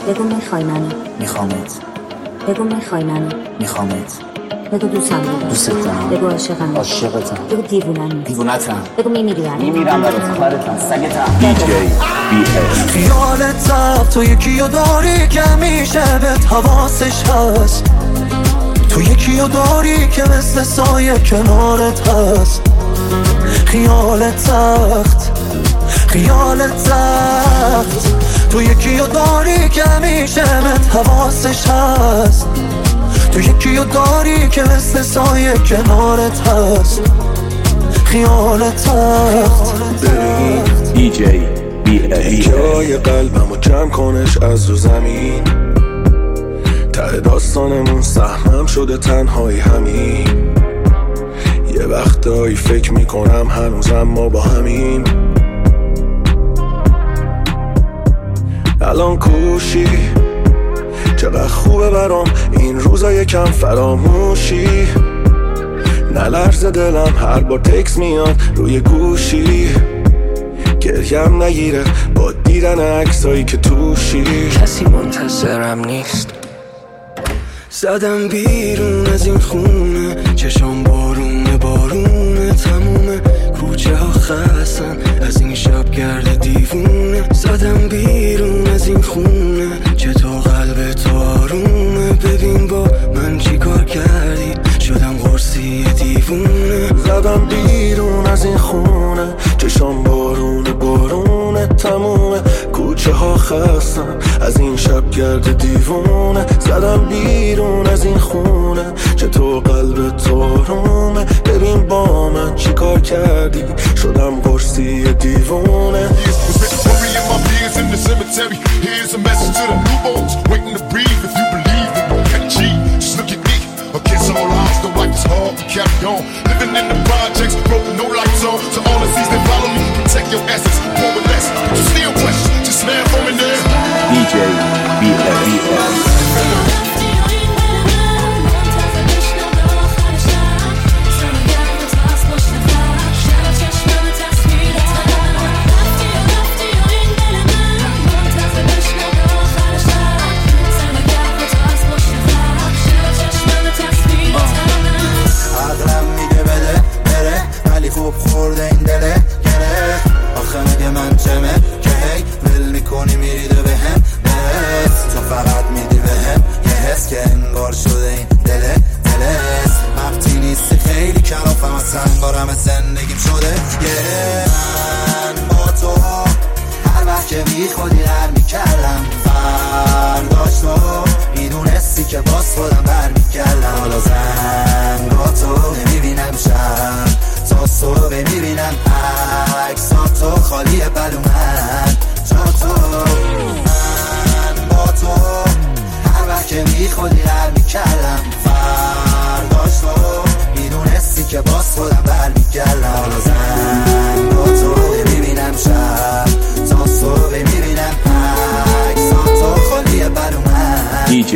بگو میخوای منو. میخوامت. بگو میخوای منو. میخوامت. بگو دوستم دارم. دوست دارم. بگو عاشقم. عاشقتم. بگو دیوونم. دیوونتم. بگو میمیرم. میمیرم برات. خرتم. سگتم. DJ BS. خیالت زب تو یکیو داری که همیشه بهت حواسش هست، تو یکیو داری که مثل سایه کنارت هست. خیالت سخت، خیالت سخت، تو یکیو داری که همیشه بهت حواسش هست، تو یکیو داری که مثل سایه کنارت هست. خیالت سخت. DJ BS. جای قلبمو جمع کنش از رو زمین، ته داستانمون سهمم شده تنهایی همین. یه وقتایی فکر میکنم هنوزم ما با همین. الان کوشی چقدر خوبه برام این روزا یکم فراموشی. نلرزه دلم هر بار تکس میاد روی گوشی، گریم نگیره با دیدن عکسایی که توشی. کسی منتظرم نیست، زدم بیرون از این خونه، چشام بارونه بارونه، تموم کوچه ها خستن از این شب گرد دیوونه. زدم بیرون از این خونه، چطور قلب تو آرومه، ببین با من چی کار کردی، شدم قرصی دیوونه. زدم بیرون از این خونه، چشام بارونه بارونه، تموم کوچه ها خستن از این شب گرد دیوونه. زدم بیرون از این خونه، چطور قلب تو آرومه، ببین با من چی کار کردی، شدم قرصی دیوونه. Carry on, living in the projects, broken, no lights on. To all the seas that follow me, protect your assets, pour with less. But you still question, just stand for me there. DJ BS. خوب خورده این دله گره، آخه مگه من چمه که هی ول میکنی میریده به هم بس، تو فقط میدی به هم یه حس که انگار شده این دله دلست. وقتی نیستی خیلی کلافم از سنگارم زندگیم شده. یه من با تو هر وقت که میخوادی هر میکردم، فرداش تو میدونستی که باز خودم برمیگردم. حالا زنگاتو نمیبینم شب تا صبح میبینم عکساتو خالیه بلومن جا تو. من با تو هر وقت که میخوادی هر میکردم، فرداش تو میدونستی که باز خودم برمیگردم. حالا زنگاتو نمیبینم شب تا صبح میبینم عکساتو خالیه بلومن DJ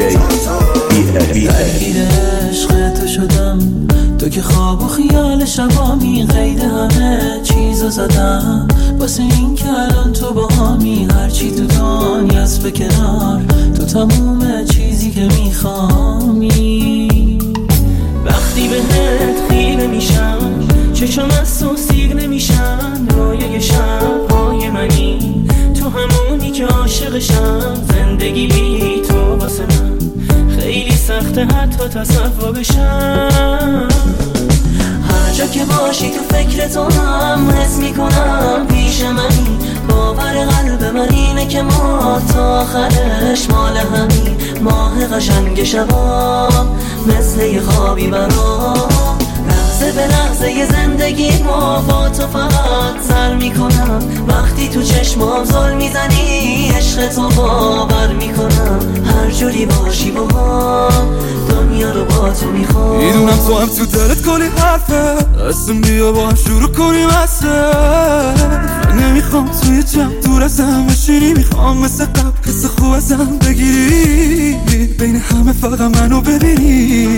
درگیر عشق تو شدم، تو که خواب و خیال شبامی، قید همه چیزو زدم واسه این که الان تو با همی. هرچی تو دنیاست به کنار، تو تموم چیزی که میخوامی. وقتی بهت خیره میشم، چشم از تو سیر نمیشن، رویای شبهای منی، تو همونی که عاشقشم. زندگی بی تو واسه من خیلی سخته حتی تصورشم. هر جا که باشی تو فکر تو هم حس میکنم پیش منی. باور قلب من اینه که ما تا آخرش مال همین. ماه قشنگ شبا مثل یه خوابی برام، لحظه به لحظه یه زندگی ما با تو فقط سر میکنم. وقتی تو چشمام زل میزنی عشق تو باور میکنم. هر جوری باشی با هم دنیا رو با تو میخوام. میدونم تو هم تو دلت کلی حرفه، اصلا بیا با هم شروع کنیم اصلا. نمیخوام توی جمع دور ازم بشینی، میخوام مثل قبل حس خوب ازم بگیری، بین همه فقط منو ببینی.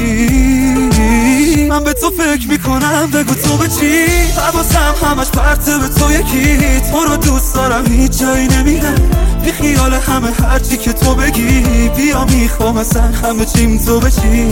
من به تو فکر میکنم بگو تو به چی، حواسم همش پرته به تو یکی. تو رو دوست دارم هیچ جایی نمیرم، بی خیال همه هرچی که تو بگی، بیا میخوام اصلا همه چیم تو بشی.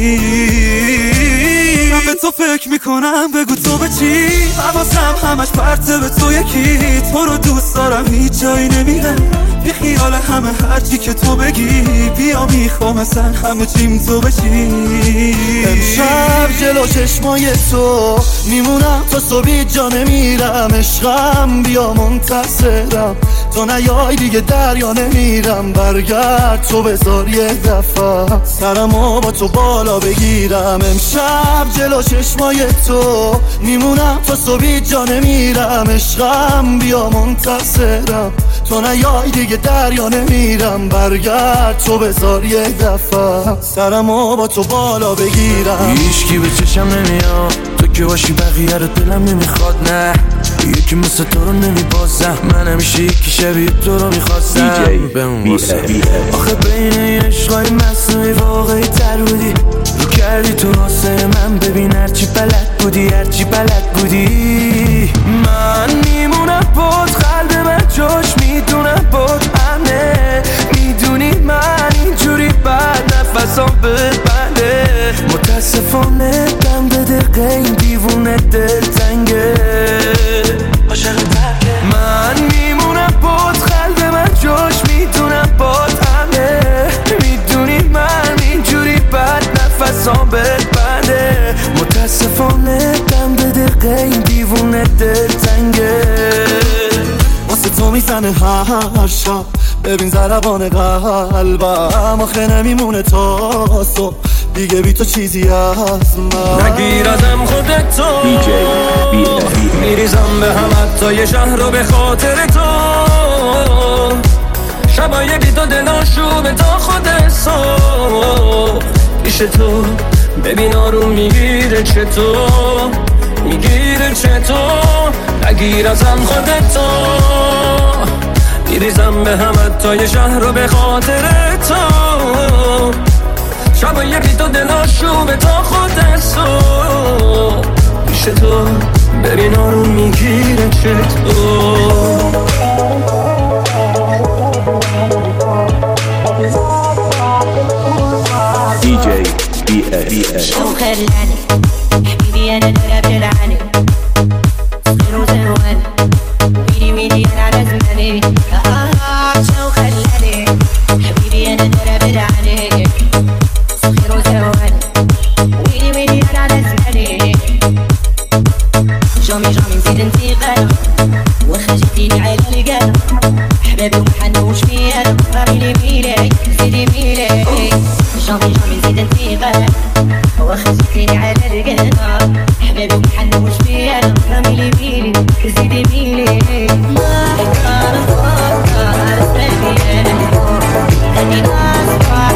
من به تو فکر میکنم بگو تو به چی، حواسم همش پرته به تو یکی. تو رو دوست دارم هیچ جایی نمیرم، بی خیال همه هرچی که تو بگی، بیا میخوام اصلا همه چیم تو بشی. امشب جلو چشمای تو میمونم تا صبح جا نمیرم. عشقم بیا منتظرم، تو نیای دیگه دریا نمیرم. برگرد تو بذار یه دفعه سرمو با تو بالا بگیرم. امشب جلو چشمای تو میمونم تا صبح جا نمیرم. عشقم بیا منتظرم، تو نیای دیگه دریا نمیرم. برگرد تو بذار یه دفعه سرمو با تو بالا بگیرم. هیچکی به چشم نمیاد، تو که باشی بقیه رو دلم نمیخواد. نه یکی مثل تو رو نمیبازم، من همیشه یکی شبیه تو رو میخواستم. بمون واسه آخه بین این عشقای مصنوعی واقعی تر بودی. رو کردی تو واسه من، ببین هرچی بلد بودی، هرچی بلد بودی. من میمونم بود، قلب من جاش میدونم بود امنه. میدونی من اینجوری بعد نفسام ببنده. متاسفانه دم به دقیقه این دیوونه دل تنگه. من میمونم بود، قلب من جاش میدونم بود امنه. میدونی من اینجوری بعد نفسام ببنده. متاسفانه دم به دقیقه این دیوونه دل تنگه. واسه تو میزنه هر شب، ببین ضربان قلبم. آخه نمیمونه تا صبح دیگه بی تو چیزی از من. نگیر ازم خودتو، میریزم به هم حتی یه شهر رو به خاطر تو. شبای بی تو دلاشوبه تا خود صبح پیش تو. ببین آروم میگیره چطور، میگیره چطور. نگیر ازم خودتو، میریزم به هم حتی یه شهر رو به خاطر تو. شبای بی تو دلاشوبه تا خود صبح پیش تو. ببین آروم میگیره چطور. DJ BS شو خلاني حبيبي انا دولة بجدعني صغير وزهوان ويلي ويلي انا على زماني. شو خلاني حبيبي انا دولة بجدعني صغير وزهوان ويلي ويلي انا على زماني. جامي نزيد انتقال وخرجتيني على القلب. حبابي ومحنوش فيا ميلي ميلي زيدي ميلي. جامي نزيد انتقال وخرجتيني على القلب. حبابي ومحنوش فيا ميلي ميلي زيدي ميلي. ما كان فكر سبيل اني اصبح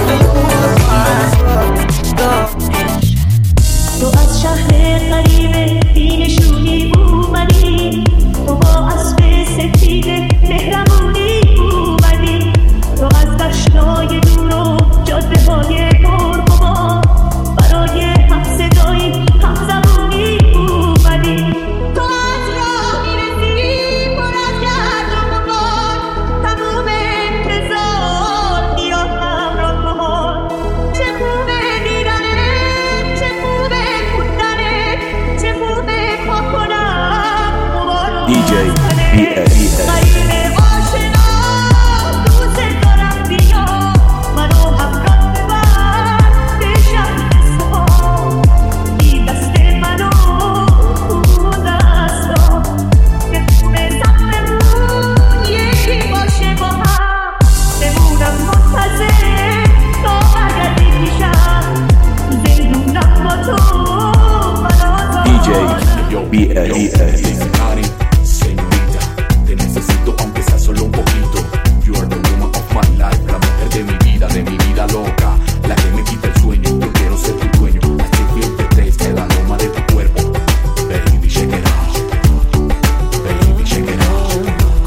تو از شهر قریبه بینشونی اومدی. تو با اسب سفید مهربونی اومدی. تو از دشتای دور و جاده های پرخمار برای هم صدایی هم زبونی اومدی. تو از راه میرسی پر از گرد و غبار. تموم انتظار بیا همراه بهار. چه خوبه دیدنت، چه خوبه بودنت، چه خوبه پا کنم مبارک DJ BS غریب آشنا. دوست دارم بیا منو همراه ببر به شهر سپاه. بی دست منو اون دستا که خوبه سقفمون یکی باشه با هم. بمونم منتظر تا برگردی پیشم. زندونم با تو DJ BS Señorita, te necesito aunque sea solo un poquito. You are the woman of my life, la mujer de mi vida loca, la que me quita el sueño. Yo quiero ser tu dueño. I can feel the taste, el aroma de tu cuerpo. Baby, shake it out. Baby, shake it out.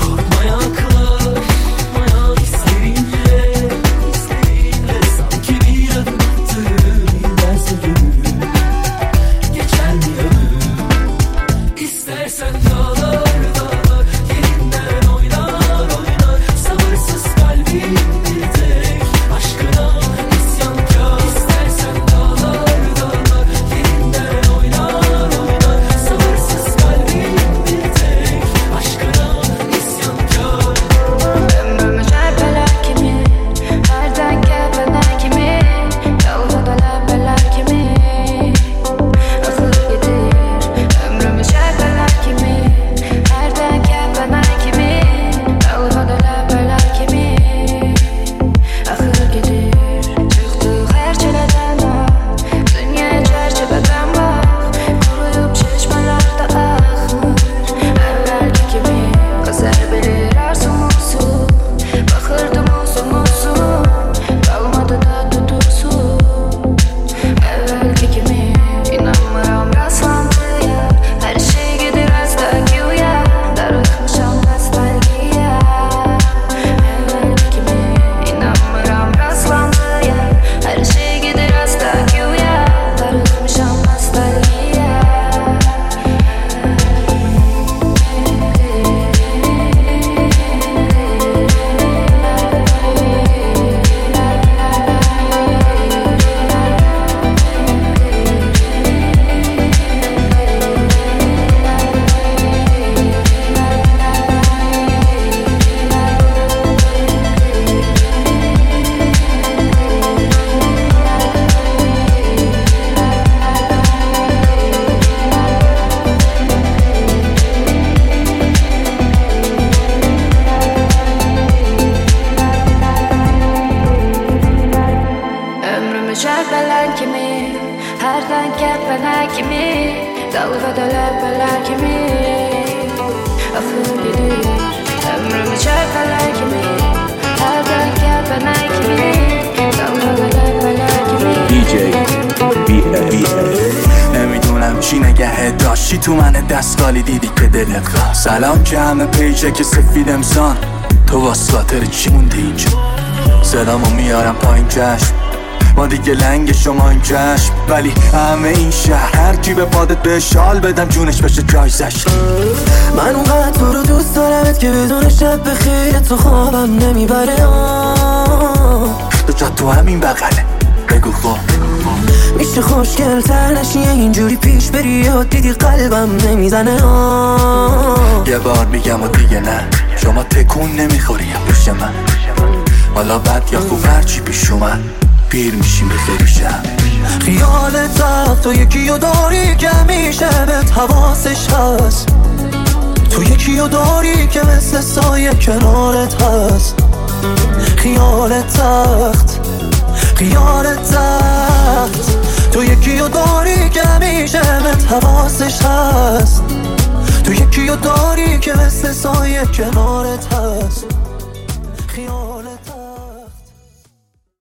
sanki bir adım attım ben sözümü. Geçen bir ömür istersen like me. Dalga da lapa like me. I feel good. I'm really sharp like me. I don't care but like me. Dalga da lapa like me. DJ BS نمیدونم چی نگه داشتی تو من دستگالی دیدی که دلت خواست سلام که همه پیجه که سفید امسان تو واسه خاطر چی موندی اینجا صدامو میارم پایین چشم ما دیگه لنگ شما این چشم ولی همه این شهر هر کی به پادت به شال بدم جونش بشه جایزش من اونقدر تو رو دوست دارمت که بدون شب بخیر تو خوابم نمیبره تو جا تو همین بغله بگو خب میشه خوشگل تر نشی اینجوری پیش بری یا دیدی قلبم نمیزنه یه بار میگم و دیگه نه شما تکون نمیخوری یا پیش من حالا بد یا خوب هرچی پیش اومد پیر میشیم به خیلی شب خیالت رفت تو یکیو داری که همیشه بهت حواسش هست تو یکیو داری که مثل سایه کنارت هست خیالت رفت تو یکیو داری که همیشه بهت حواسش هست تو یکیو داری که مثل سایه کنارت هست خیالت